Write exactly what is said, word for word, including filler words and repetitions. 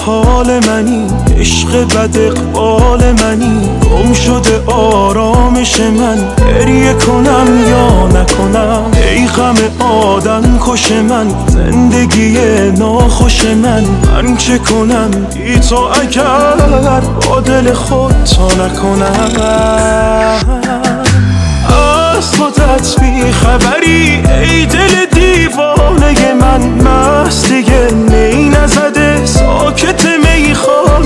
حال منی، عشق بد اقبال منی، گم شده آرامش من، گریه کنم یا نکنم، ای غم آدم کش من، زندگی ناخوش من، من چه کنم بی تو اگر با دل خود تا نکنم. از خودت بی خبری ای دل دیوانه من، مست دیگه نی نزده ساکت میخوانه